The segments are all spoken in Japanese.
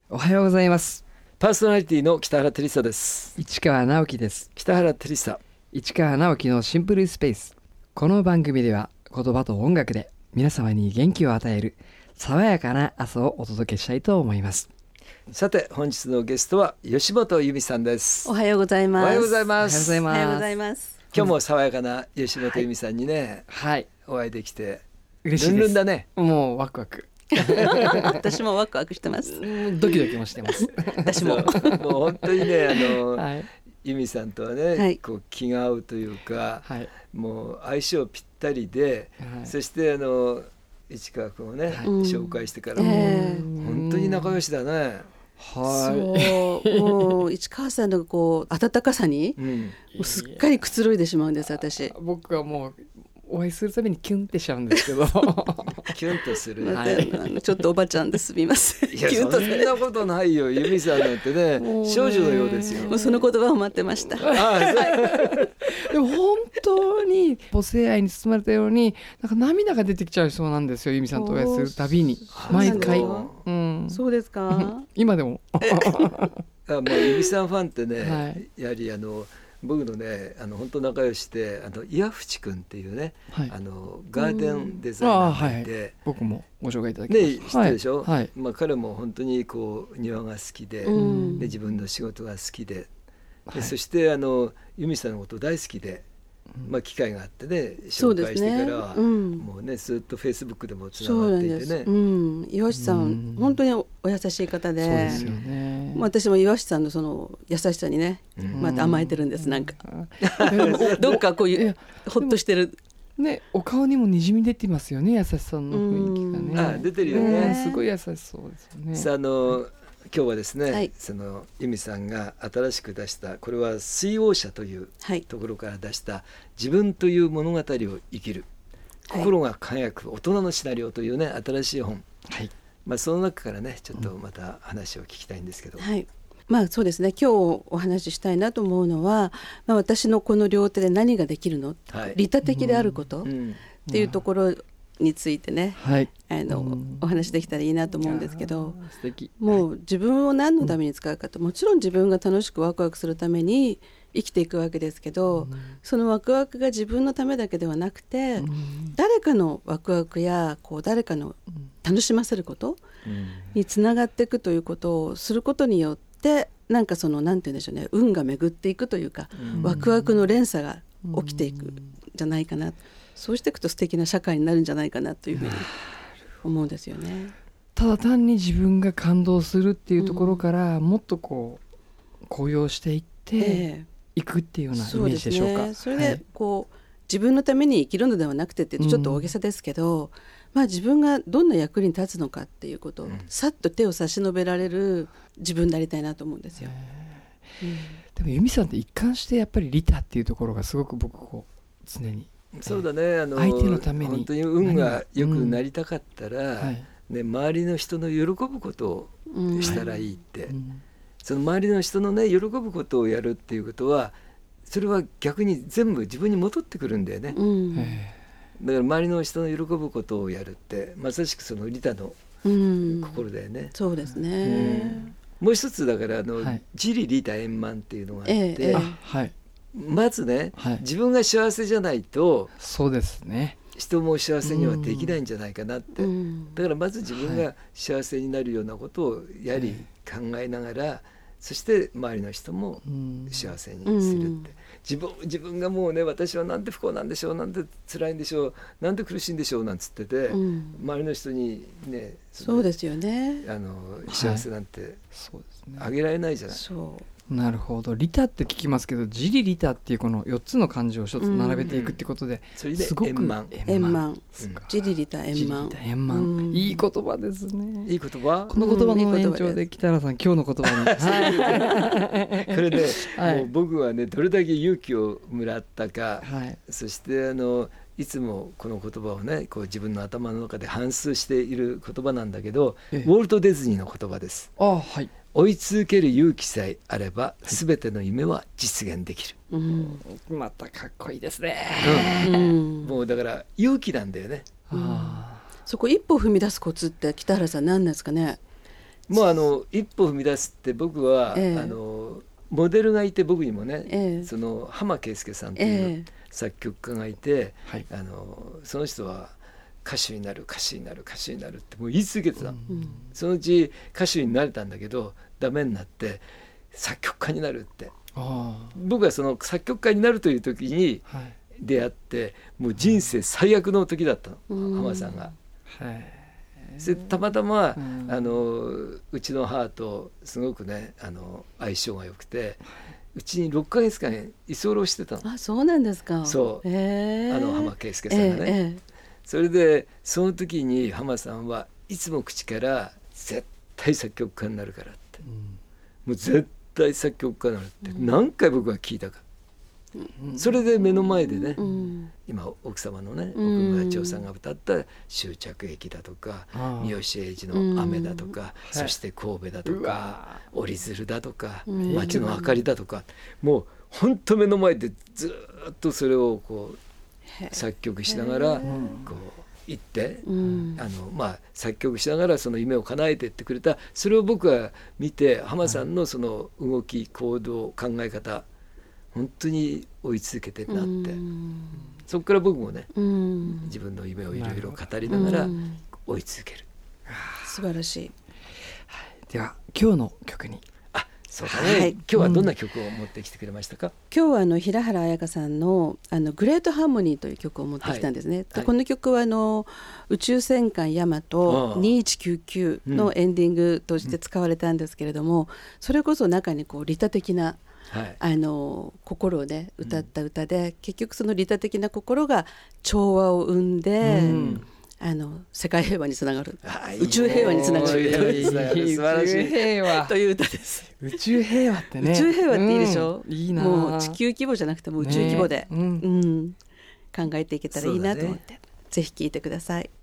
おはようございます。 パーソナリティの北原照久です。 市川直樹です。 北原照久、 市川直樹のシンプルスペース。この番組では言葉と音楽で皆様に元気を与える爽やかな朝をお届けしたいと思います。 さて本日のゲストは吉本由美さんです。 おはようございます。 おはようございまおはようごす。 ざいます。 おはようございます。 今日も爽やかな吉本由美さんにね、 はい、 お会いできて嬉しいです。 ルンルンだね。 もうワクワク私もワクワクしてます。 ドキドキもしてます私ももう本当にねはい、 由美さんとはね、 はいこう気が合うというか、 はい、 もう相性ぴったりで、 はい、 そして市川君をね、 はい紹介してからも、本当に仲良しだね。 はそうもう市川さんのこう温かさにもうすっかりくつろいでしまうんです私。 僕はもうお会いするためにキュンってしちゃうんですけどキュンとする、 またちょっとおばちゃんですみません。 いやキュンとするそんなことないよ。由美さんなんてねもうね少女のようですよ。 もうその言葉を待ってました。 あでも本当に母性愛に包まれたようになんか涙が出てきちゃいそうなんですよ。由美さんとお会いするたびに毎回、 そうそうですか。 今でももう由美さんファンってね、 はい、 やはり僕のね本当仲良しで岩淵くんっていうね、 はい、 ガーデンデザイナーがいて、 はい、僕もご紹介いただきまね、 した。 知ってるでしょ、 はい、 彼も本当にこう庭が好きで、で自分の仕事が好きで、 はい、 そして由美さんのこと大好きで、機会があってね紹介してからは、もうねずっとフェイスブックでもつながっていてね。 岩下さん、本当にお優しい方で、 そうですよね。 私も岩下さんのその優しさにね、また甘えてるんです。なんかどっかこういうほっとしてるね、お顔にもにじみ出てますよね、優しさの雰囲気がね。 出てるよね。 すごい優しそうですよね。 さあ今日はですね、 はい、 その由美さんが新しく出したこれは水王社というところから出した自分という物語を生きる、心が輝く大人のシナリオというね新しい本、はい、その中からねちょっとまた話を聞きたいんですけど、 はい、そうですね、今日お話ししたいなと思うのは、私のこの両手で何ができるの、はい、利他的であることっていうところについてね、はい、お話できたらいいなと思うんですけど、 素敵。 もう自分を何のために使うかと、もちろん自分が楽しくワクワクするために生きていくわけですけど、そのワクワクが自分のためだけではなくて、誰かのワクワクやこう誰かの楽しませることにつながっていくということをすることによって、なんかそのなんて言うんでしょうね、運が巡っていくというか、ワクワクの連鎖が起きていくんじゃないかな、そうしていくと素敵な社会になるんじゃないかなというふうに思うんですよね。 ただ単に自分が感動するっていうところから、もっとこう高揚していっていくっていうようなイメージでしょうか。 それでこう、自分のために生きるのではなくてってちょっと大げさですけど、自分がどんな役に立つのかっていうことを、さっと手を差し伸べられる自分でありたいなと思うんですよ。 でも由美さんって一貫してやっぱり利他っていうところがすごく僕こう常に、 そうだね、 相手のために本当に運が良くなりたかったら、周りの人の喜ぶことをしたらいいって、その周りの人のね喜ぶことをやるっていうことは、それは逆に全部自分に戻ってくるんだよね。だから周りの人の喜ぶことをやるってまさしくその利他の心だよね。 そうですね。 もう一つだから自利利他円満っていうのがあって、まずね、自分が幸せじゃないと、 そうですね、 人も幸せにはできないんじゃないかなって、だからまず自分が幸せになるようなことをやはり考えながら、そして周りの人も幸せにするって、自分がもうね、私はなんて不幸なんでしょう、なんて辛いんでしょう、なんて苦しいんでしょうなんつってて、周りの人にね、 そうですよね、 幸せなんてあげられないじゃない。 なるほど。利他って聞きますけど、自利利他っていうこの4つの漢字を一つ並べていくってことで、 それで円満、 自利利他円満、 いい言葉ですね。 いい言葉。 この言葉の延長で北原さん、今日の言葉にこれでもう僕はね、どれだけ勇気をもらったか、そしていつもこの言葉をね、こう自分の頭の中で反芻している言葉なんだけど、ウォルト・ディズニーの言葉です。追い続ける勇気さえあれば全ての夢は実現できる。 またかっこいいですね。 もうだから勇気なんだよね。 そこ一歩踏み出すコツって北原さん何ですかね。 もう一歩踏み出すって僕は、モデルがいて、僕にもね、その浜圭介さんという作曲家がいて、その人は歌手になる歌手になる歌手になるってもう言い続けてた、そのうち歌手になれたんだけどダメになって作曲家になるって。僕はその作曲家になるという時に出会って、もう人生最悪の時だったの、浜さんが。でたまたま、うちの母とすごくね相性が良くて、うちに6ヶ月間居候してたの。 あ、そうなんですか。 そう、浜圭介さんがね、それでその時に浜さんはいつも口から絶対作曲家になるからって、もう絶対作曲家になるって何回僕は聞いたか、それで目の前でね、今奥様のね奥村千代さんが歌った終着駅だとか、三好英二の雨だとか、そして神戸だとか、折り鶴だとか、街の明かりだとか、もう本当目の前でずっとそれをこう作曲しながらこう行って、作曲しながらその夢を叶えていってくれた。それを僕は見て、浜さんのその動き行動考え方本当に追い続けてるなって、そこから僕もね、自分の夢をいろいろ語りながら追い続ける。 素晴らしい。 では今日の曲に。 そうだね、今日はどんな曲を持ってきてくれましたか？ 今日は平原綾香さんのグレートハーモニーという曲を持ってきたんですね。でこの曲は宇宙戦艦ヤマト2199のエンディングとして使われたんですけれども、それこそ中にこう利他的な心をね歌った歌で、結局その利他的な心が調和を生んで、世界平和につながる、宇宙平和につながる素晴らしい平和という歌です。 宇宙平和ってね、 宇宙平和っていいでしょ、 いいな。 もう地球規模じゃなくても宇宙規模で、考えていけたらいいなと思って、ぜひ聴いてください。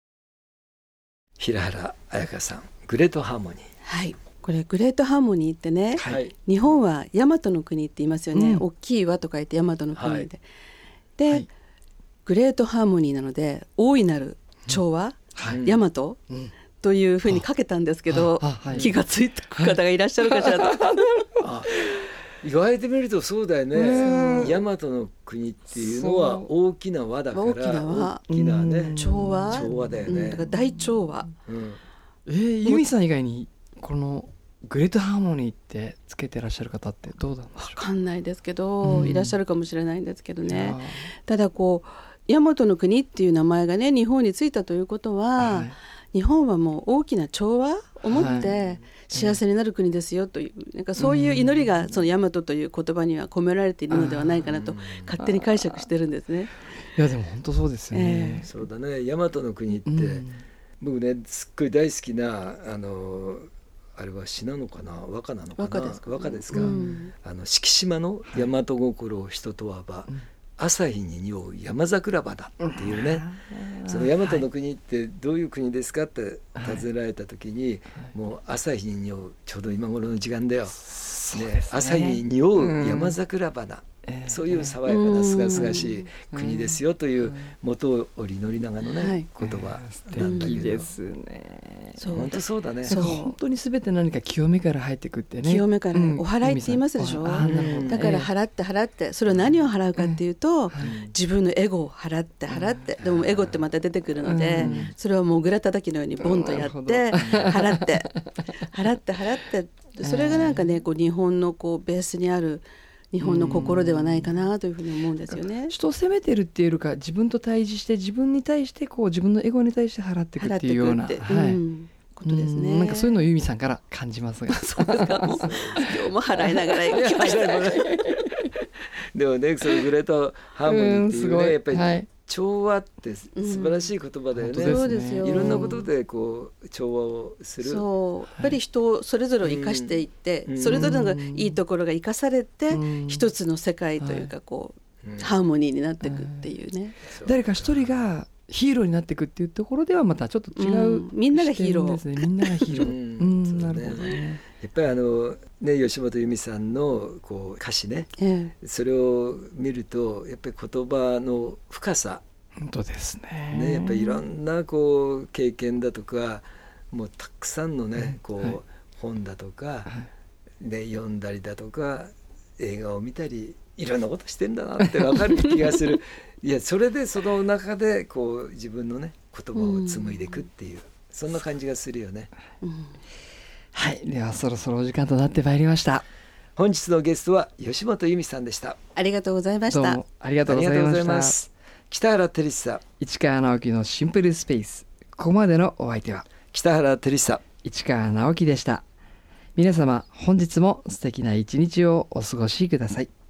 平原綾香さん、グレートハーモニー。 はい、これグレートハーモニーってね、日本は大和の国って言いますよね、大きい岩と書いて大和の国で、で、グレートハーモニーなので大いなる調和、大和というふうにかけたんですけど、気がついた方がいらっしゃるかしらと言われてみるとそうだよね。大和の国っていうのは大きな輪だから、大きなね調和だよね。 だから大調和。 由美さん以外にこのグレートハーモニーってつけてらっしゃる方ってどうなんでしょう？ 分かんないですけど、いらっしゃるかもしれないんですけどね。ただこう大和の国っていう名前がね日本についたということは、日本はもう大きな調和を持って幸せになる国ですよという、なんかそういう祈りがその大和という言葉には込められているのではないかなと勝手に解釈してるんですね。 いやでも本当そうですよね。 そうだね、大和の国って、僕ねすっごい大好きなあれは詩なのかな、和歌なのかな、和歌ですか、敷島の大和心を人とはば、朝日に匂う山桜場だっていうね、その大和の国ってどういう国ですかって尋ねられた時に、もう朝日に匂う、ちょうど今頃の時間だよ、朝日に匂う山桜場だ、そういう爽やかなすがすがしい国ですよという元を祈りながらのね、言葉なんだけど、 ですね。 本当そうだね。 本当に全て何か清めから入ってくってね。 清めから、お祓いって言いますでしょ。だから払ってそれは何を払うかっていうと、自分のエゴを払ってでもエゴってまた出てくるので、それはもうぐらたたきのようにボンとやって払ってそれがなんかねこう日本のこうベースにある日本の心ではないかなというふうに思うんですよね。 人を責めてるっていうか、自分と対峙して自分に対してこう自分のエゴに対して払っていくっていうようなことですね。 なんかそういうのを由美さんから感じますが。 そうですか。今日も払いながら行きました。 でもね、そのグレートハーモニーっていうね、やっぱり調和って素晴らしい言葉だよね。 そうですよ。 いろんなことでこう調和をする。 そう、やっぱり人をそれぞれを生かしていって、それぞれのいいところが生かされて、一つの世界というかこう、ハーモニーになっていくっていうね。誰か一人がヒーローになっていくっていうところではまたちょっと違う、 みんながヒーローですね。みんながヒーロー。なるほどね。 やっぱり吉本由美さんのこう歌詞ね、それを見るとやっぱり言葉の深さ、 本当ですね。 やっぱりいろんなこう経験だとかもうたくさんのね、こう、 はい、 本だとか、で読んだりだとか映画を見たりいろんなことしてんだなって分かる気がするいやそれでその中でこう自紡のね言葉を紡いでいくっていう、そんな感じがするよね。 はい、ではそろそろお時間となってまいりました。 本日のゲストは吉本由美さんでした。 ありがとうございました。 どうもありがとうございました。 北原照久、 市川直樹のシンプルスペース。ここまでのお相手は北原照久、 市川直樹でした。皆様本日も素敵な一日をお過ごしください。